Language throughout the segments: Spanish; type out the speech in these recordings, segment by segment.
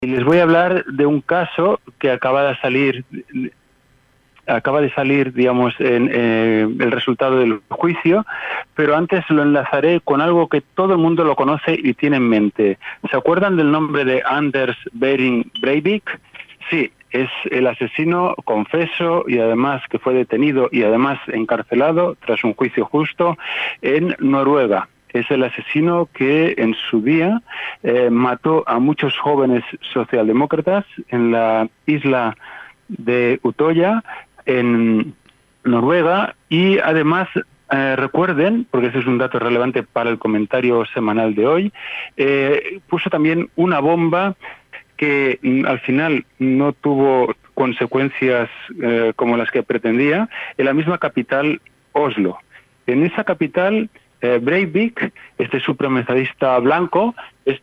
les voy a hablar de un caso que acaba de salir, digamos, en el resultado del juicio, pero antes lo enlazaré con algo que todo el mundo lo conoce y tiene en mente. ¿Se acuerdan del nombre de Anders Behring Breivik? Sí, es el asesino confeso y además que fue detenido y además encarcelado tras un juicio justo en Noruega. Es el asesino que en su día mató a muchos jóvenes socialdemócratas en la isla de Utoya, en Noruega, y además recuerden, porque ese es un dato relevante para el comentario semanal de hoy, puso también una bomba que al final no tuvo consecuencias como las que pretendía, en la misma capital, Oslo. En esa capital, Breivik, este supremacista blanco,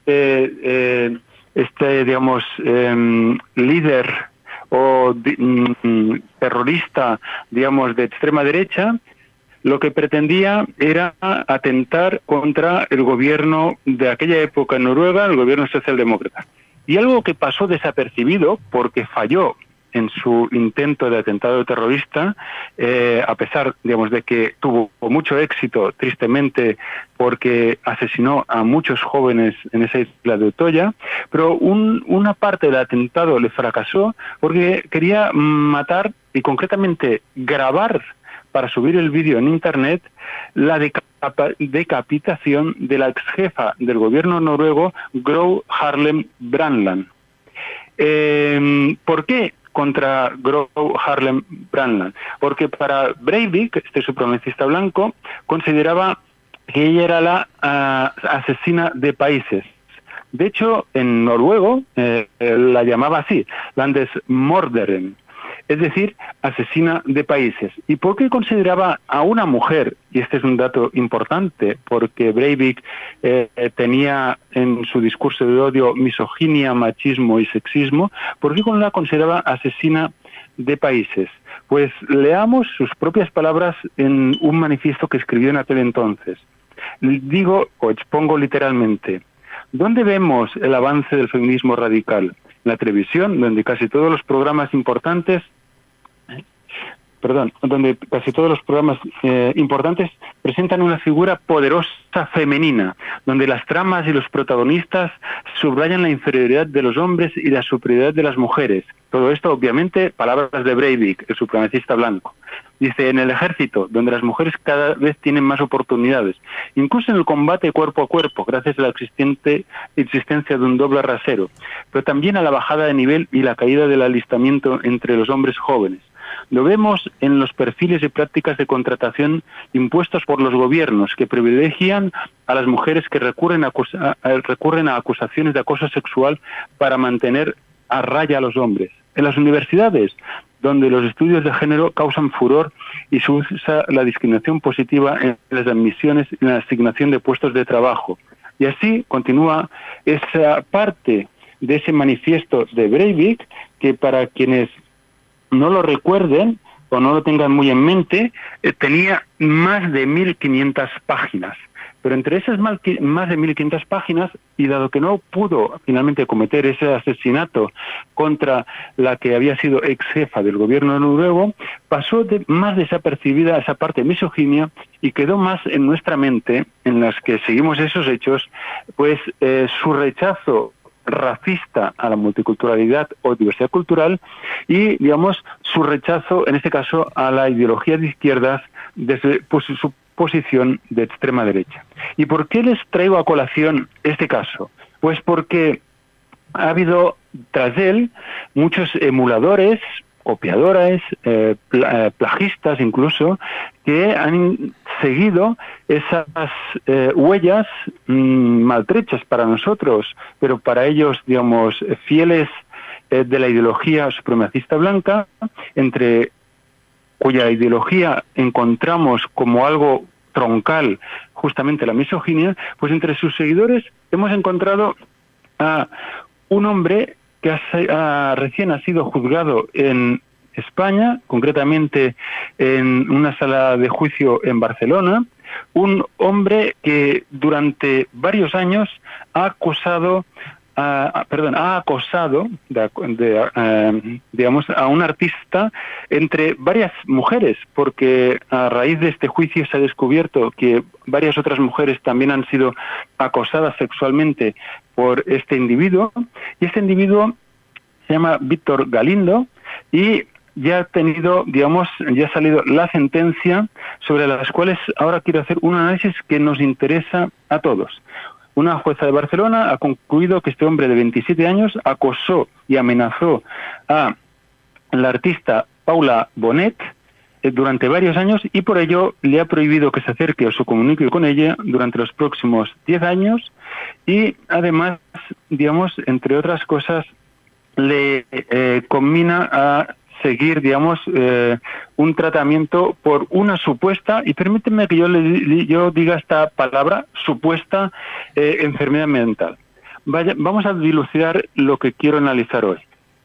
digamos, líder o terrorista, digamos, de extrema derecha, lo que pretendía era atentar contra el gobierno de aquella época en Noruega, el gobierno socialdemócrata. Y algo que pasó desapercibido porque falló en su intento de atentado terrorista, a pesar, digamos, de que tuvo mucho éxito, tristemente, porque asesinó a muchos jóvenes en esa isla de Utoya, pero una parte del atentado le fracasó porque quería matar y concretamente grabar para subir el vídeo en Internet la decapitación de la ex jefa del gobierno noruego, Gro Harlem Brundtland. ¿Por qué contra Gro Harlem Brundtland? Porque para Breivik, este supremacista blanco, consideraba que ella era la asesina de países. De hecho, en noruego la llamaba así, Landesmorderen, es decir, asesina de países. ¿Y por qué consideraba a una mujer, y este es un dato importante, porque Breivik tenía en su discurso de odio misoginia, machismo y sexismo, por qué la consideraba asesina de países? Pues leamos sus propias palabras en un manifiesto que escribió en aquel entonces. Digo, o expongo literalmente, ¿dónde vemos el avance del feminismo radical? En la televisión, donde casi todos los programas importantes presentan una figura poderosa femenina, donde las tramas y los protagonistas subrayan la inferioridad de los hombres y la superioridad de las mujeres. Todo esto, obviamente, palabras de Breivik, el supremacista blanco. Dice, en el ejército, donde las mujeres cada vez tienen más oportunidades, incluso en el combate cuerpo a cuerpo, gracias a la existencia de un doble rasero, pero también a la bajada de nivel y la caída del alistamiento entre los hombres jóvenes. Lo vemos en los perfiles y prácticas de contratación impuestos por los gobiernos, que privilegian a las mujeres que recurren a acusaciones de acoso sexual para mantener a raya a los hombres. En las universidades, donde los estudios de género causan furor y se usa la discriminación positiva en las admisiones y en la asignación de puestos de trabajo. Y así continúa esa parte de ese manifiesto de Breivik, que para quienes no lo recuerden o no lo tengan muy en mente, tenía más de 1.500 páginas. Pero entre esas más de 1.500 páginas, y dado que no pudo finalmente cometer ese asesinato contra la que había sido ex jefa del gobierno noruego, pasó más desapercibida esa parte de misoginia y quedó más en nuestra mente, en las que seguimos esos hechos, pues su rechazo racista a la multiculturalidad o diversidad cultural y, digamos, su rechazo, en este caso, a la ideología de izquierdas desde su posición de extrema derecha. ¿Y por qué les traigo a colación este caso? Pues porque ha habido tras él muchos emuladores, copiadores, plagistas incluso, que han seguido esas huellas maltrechas para nosotros, pero para ellos, digamos, fieles de la ideología supremacista blanca, cuya ideología encontramos como algo troncal justamente la misoginia, pues entre sus seguidores hemos encontrado a un hombre que recién ha sido juzgado en España, concretamente en una sala de juicio en Barcelona, un hombre que durante varios años ha acusado ha acosado, digamos, a un artista entre varias mujeres, porque a raíz de este juicio se ha descubierto que varias otras mujeres también han sido acosadas sexualmente por este individuo, y este individuo se llama Víctor Galindo, y ya ha tenido, digamos, ya ha salido la sentencia, sobre las cuales ahora quiero hacer un análisis que nos interesa a todos. Una jueza de Barcelona ha concluido que este hombre de 27 años acosó y amenazó a la artista Paula Bonet durante varios años, y por ello le ha prohibido que se acerque o se comunique con ella durante los próximos 10 años, y además, digamos, entre otras cosas, le conmina a seguir, digamos, un tratamiento por una supuesta, y permíteme que yo diga esta palabra, supuesta enfermedad mental. Vamos a dilucidar lo que quiero analizar hoy.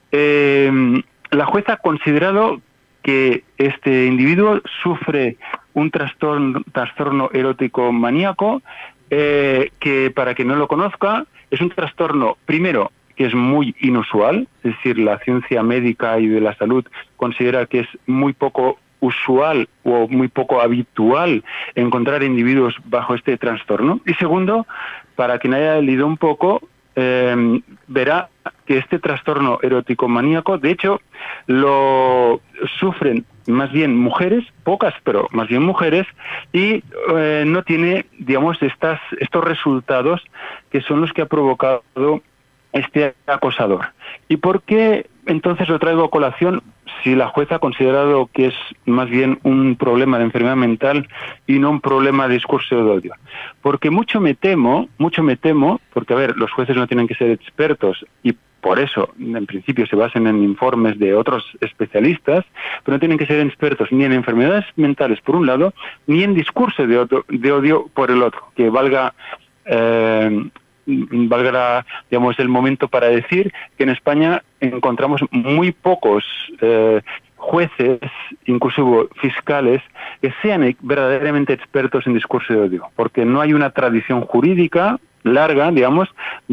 La jueza ha considerado que este individuo sufre un trastorno erótico maníaco, que, para quien no lo conozca, es un trastorno, primero, que es muy inusual, es decir, la ciencia médica y de la salud considera que es muy poco usual o muy poco habitual encontrar individuos bajo este trastorno. Y segundo, para quien haya leído un poco, verá que este trastorno erótico maníaco, de hecho, lo sufren más bien mujeres, pocas, pero más bien mujeres, y no tiene, digamos, estos resultados que son los que ha provocado este acosador. ¿Y por qué entonces lo traigo a colación si la jueza ha considerado que es más bien un problema de enfermedad mental y no un problema de discurso de odio? Porque mucho me temo, porque a ver, los jueces no tienen que ser expertos y por eso, en principio, se basan en informes de otros especialistas, pero no tienen que ser expertos ni en enfermedades mentales por un lado, ni en discurso de odio por el otro, que valga, digamos, el momento para decir que en España encontramos muy pocos jueces, incluso fiscales, que sean verdaderamente expertos en discurso de odio, porque no hay una tradición jurídica larga, digamos,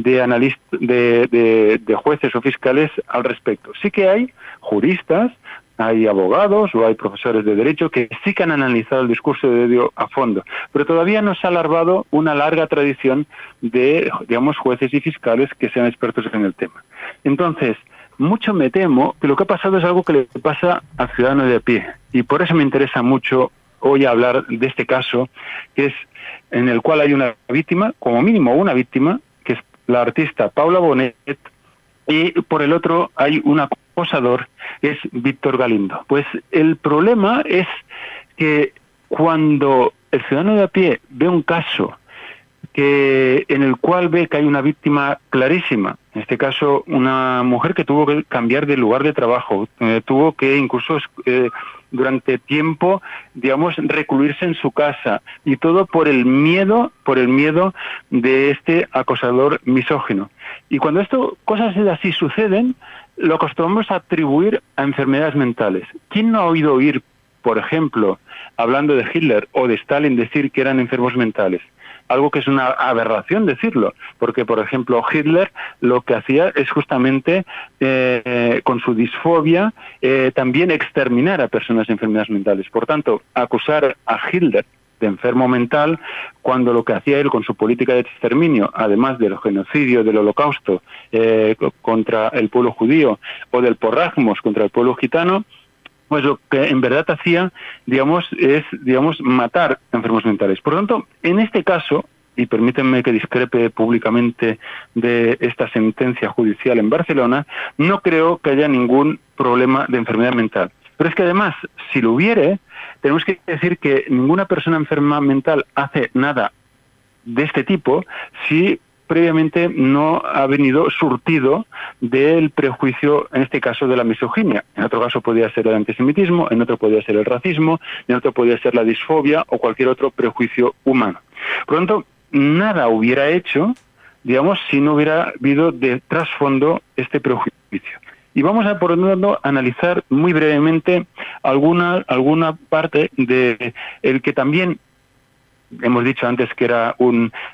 de jueces o fiscales al respecto. Sí que hay juristas, hay abogados o hay profesores de derecho que sí que han analizado el discurso de odio a fondo, pero todavía no se ha alargado una larga tradición de, digamos, jueces y fiscales que sean expertos en el tema. Entonces, mucho me temo que lo que ha pasado es algo que le pasa al ciudadano de a pie, y por eso me interesa mucho hoy hablar de este caso, que es en el cual hay una víctima, como mínimo una víctima, que es la artista Paula Bonet, y por el otro hay un acosador, que es Víctor Galindo. Pues el problema es que cuando el ciudadano de a pie ve un caso en el cual ve que hay una víctima clarísima, en este caso una mujer que tuvo que cambiar de lugar de trabajo, tuvo que incluso durante tiempo, digamos, recluirse en su casa, y todo por el miedo de este acosador misógino. Y cuando cosas así suceden, lo acostumbramos a atribuir a enfermedades mentales. ¿Quién no ha oído oír, por ejemplo, hablando de Hitler o de Stalin, decir que eran enfermos mentales? Algo que es una aberración decirlo, porque, por ejemplo, Hitler lo que hacía es justamente, con su disfobia, también exterminar a personas de enfermedades mentales. Por tanto, acusar a Hitler de enfermo mental, cuando lo que hacía él con su política de exterminio, además del genocidio, del holocausto contra el pueblo judío, o del porragmos contra el pueblo gitano, pues lo que en verdad hacía, digamos, es, digamos, matar enfermos mentales. Por lo tanto, en este caso, y permítanme que discrepe públicamente de esta sentencia judicial en Barcelona, no creo que haya ningún problema de enfermedad mental. Pero es que además, si lo hubiere, tenemos que decir que ninguna persona enferma mental hace nada de este tipo si previamente no ha venido surtido del prejuicio, en este caso de la misoginia. En otro caso podría ser el antisemitismo, en otro podría ser el racismo, en otro podría ser la disfobia o cualquier otro prejuicio humano. Por lo tanto, nada hubiera hecho, digamos, si no hubiera habido de trasfondo este prejuicio. Y vamos a, por un lado, analizar muy brevemente alguna parte de el que también hemos dicho antes que era un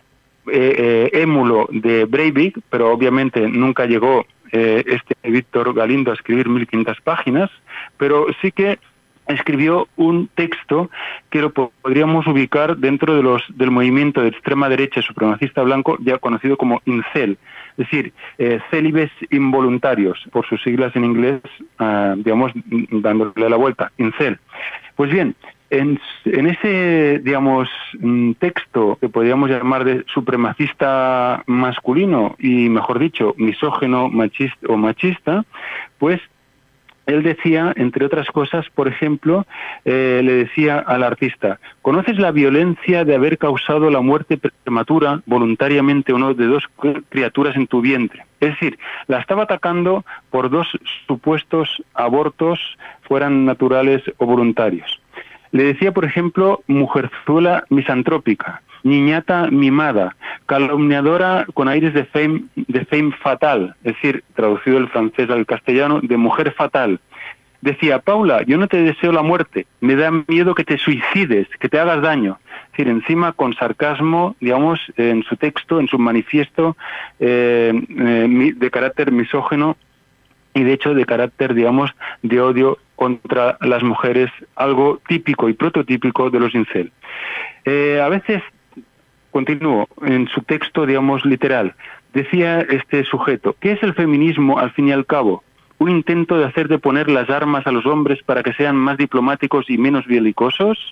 émulo de Breivik, pero obviamente nunca llegó este Víctor Galindo a escribir 1500 páginas, pero sí que escribió un texto que lo podríamos ubicar dentro de del movimiento de extrema derecha supremacista blanco, ya conocido como incel, es decir, célibes involuntarios, por sus siglas en inglés, digamos, dándole la vuelta, incel. Pues bien, en ese, digamos, texto que podríamos llamar de supremacista masculino y, mejor dicho, misógeno machista, pues él decía, entre otras cosas, por ejemplo, le decía al artista: ¿conoces la violencia de haber causado la muerte prematura, voluntariamente o no, de 2 criaturas en tu vientre? Es decir, la estaba atacando por 2 supuestos abortos, fueran naturales o voluntarios. Le decía, por ejemplo, mujerzuela misantrópica, niñata mimada, calumniadora con aires de femme fatal, es decir, traducido del francés al castellano, de mujer fatal. Decía: Paula, yo no te deseo la muerte, me da miedo que te suicides, que te hagas daño. Es decir, encima con sarcasmo, digamos, en su texto, en su manifiesto de carácter misógeno y de hecho de carácter, digamos, de odio contra las mujeres, algo típico y prototípico de los incel. A veces, continúo, en su texto, digamos, literal, decía este sujeto: ¿qué es el feminismo al fin y al cabo? ¿Un intento de hacer de poner las armas a los hombres para que sean más diplomáticos y menos belicosos?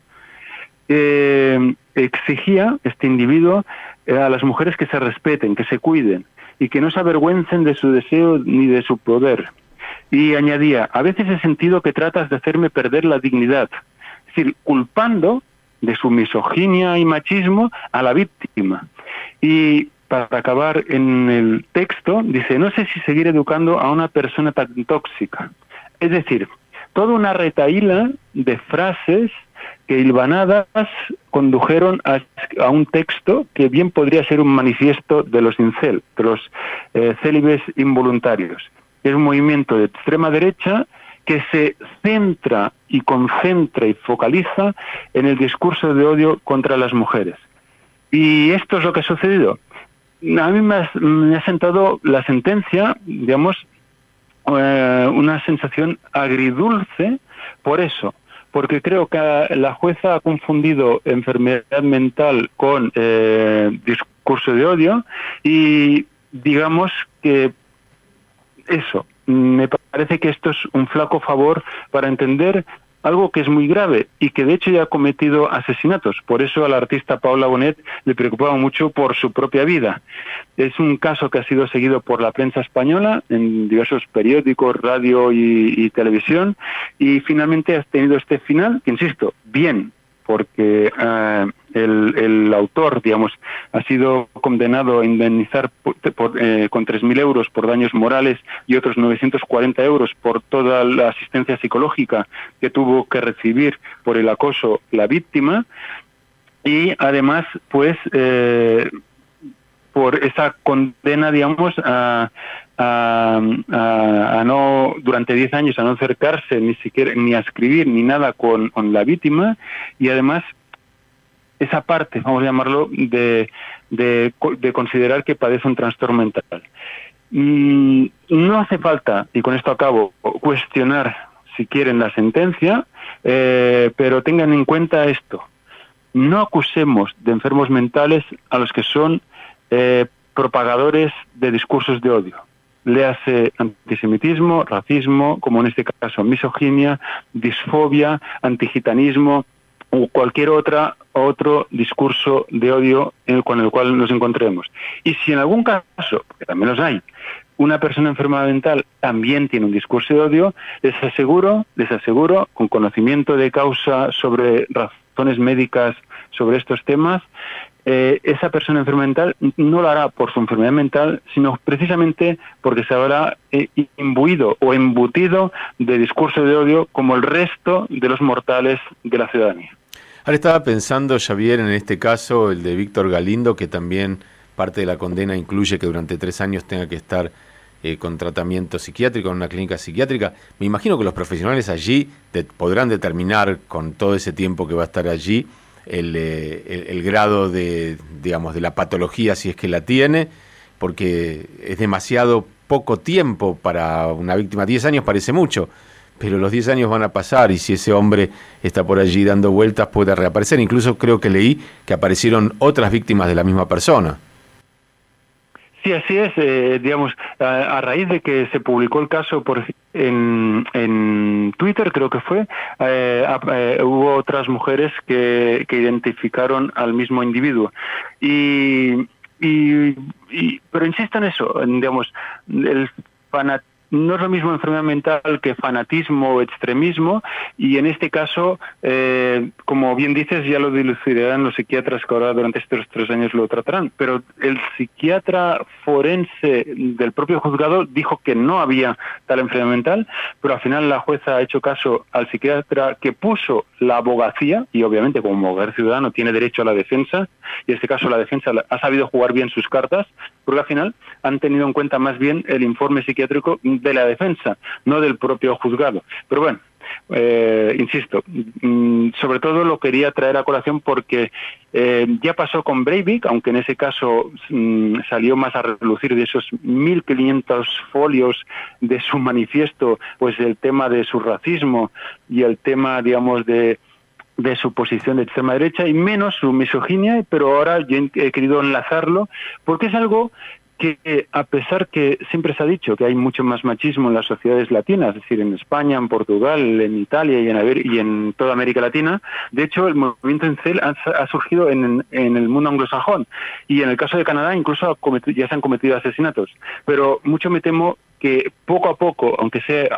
Exigía este individuo a las mujeres que se respeten, que se cuiden y que no se avergüencen de su deseo ni de su poder. Y añadía: a veces he sentido que tratas de hacerme perder la dignidad. Es decir, culpando de su misoginia y machismo a la víctima. Y para acabar en el texto, dice: no sé si seguir educando a una persona tan tóxica. Es decir, toda una retahíla de frases que hilvanadas condujeron a un texto que bien podría ser un manifiesto de los incel, de los célibes involuntarios. Es un movimiento de extrema derecha que se centra y concentra y focaliza en el discurso de odio contra las mujeres. Y esto es lo que ha sucedido. A mí me ha sentado la sentencia, digamos, una sensación agridulce por eso, porque creo que la jueza ha confundido enfermedad mental con discurso de odio y digamos que eso, me parece que esto es un flaco favor para entender algo que es muy grave y que de hecho ya ha cometido asesinatos. Por eso a la artista Paula Bonet le preocupaba mucho por su propia vida. Es un caso que ha sido seguido por la prensa española en diversos periódicos, radio y televisión, y finalmente ha tenido este final, que insisto, bien, porque el autor, digamos, ha sido condenado a indemnizar con 3.000 euros por daños morales y otros 940 euros por toda la asistencia psicológica que tuvo que recibir por el acoso la víctima, y además, pues, por esa condena, digamos, a no, durante 10 años, a no acercarse ni siquiera ni a escribir ni nada con la víctima, y además esa parte, vamos a llamarlo, de considerar que padece un trastorno mental. No hace falta, y con esto acabo, cuestionar si quieren la sentencia, pero tengan en cuenta esto: no acusemos de enfermos mentales a los que son propagadores de discursos de odio. Léase antisemitismo, racismo, como en este caso misoginia, disfobia, antigitanismo o cualquier otro discurso de odio con el cual nos encontremos. Y si en algún caso, que también los hay, una persona enferma mental también tiene un discurso de odio, les aseguro, con conocimiento de causa sobre razones médicas sobre estos temas, esa persona enferma mental no lo hará por su enfermedad mental, sino precisamente porque se habrá imbuido o embutido de discurso de odio como el resto de los mortales de la ciudadanía. Ahora estaba pensando, Xavier, en este caso, el de Víctor Galindo, que también parte de la condena incluye que durante 3 años tenga que estar con tratamiento psiquiátrico en una clínica psiquiátrica. Me imagino que los profesionales allí podrán determinar, con todo ese tiempo que va a estar allí, el grado de, digamos, de la patología, si es que la tiene, porque es demasiado poco tiempo para una víctima. 10 años parece mucho, pero los 10 años van a pasar y si ese hombre está por allí dando vueltas puede reaparecer. Incluso creo que leí que aparecieron otras víctimas de la misma persona. Sí, así es. Digamos, a raíz de que se publicó el caso en Twitter, creo que fue, hubo otras mujeres que identificaron al mismo individuo. Pero insisto en eso, digamos, no es lo mismo enfermedad mental que fanatismo o extremismo, y en este caso, como bien dices, ya lo dilucidarán los psiquiatras que ahora durante estos 3 años lo tratarán, pero el psiquiatra forense del propio juzgado dijo que no había tal enfermedad mental, pero al final la jueza ha hecho caso al psiquiatra que puso la abogacía, y obviamente como abogado ciudadano tiene derecho a la defensa, y en este caso la defensa ha sabido jugar bien sus cartas, porque al final han tenido en cuenta más bien el informe psiquiátrico de la defensa, no del propio juzgado. Pero bueno, insisto, sobre todo lo quería traer a colación porque ya pasó con Breivik, aunque en ese caso salió más a relucir de esos 1.500 folios de su manifiesto, pues el tema de su racismo y el tema, digamos, de su posición de extrema derecha y menos su misoginia, pero ahora yo he querido enlazarlo porque es algo que, a pesar que siempre se ha dicho que hay mucho más machismo en las sociedades latinas, es decir, en España, en Portugal, en Italia y en toda América Latina, de hecho el movimiento Incel ha surgido en el mundo anglosajón, y en el caso de Canadá incluso ya se han cometido asesinatos, pero mucho me temo que poco a poco, aunque sea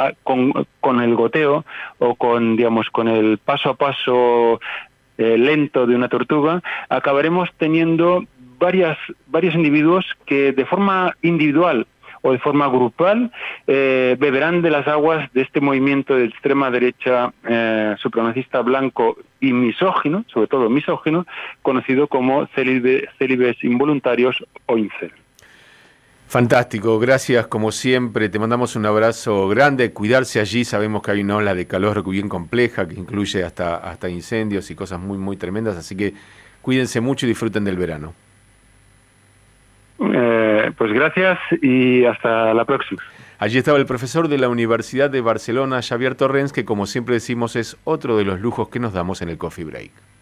con el goteo o con, digamos, con el paso a paso lento de una tortuga, acabaremos teniendo varios individuos que de forma individual o de forma grupal beberán de las aguas de este movimiento de extrema derecha supremacista blanco y misógino, sobre todo misógino, conocido como célibes involuntarios o incel. Fantástico, gracias como siempre, te mandamos un abrazo grande, cuidarse allí, sabemos que hay una ola de calor bien compleja que incluye hasta incendios y cosas muy muy tremendas, así que cuídense mucho y disfruten del verano. Pues gracias y hasta la próxima. Allí estaba el profesor de la Universidad de Barcelona, Xavier Torrens, que como siempre decimos es otro de los lujos que nos damos en el Coffee Break.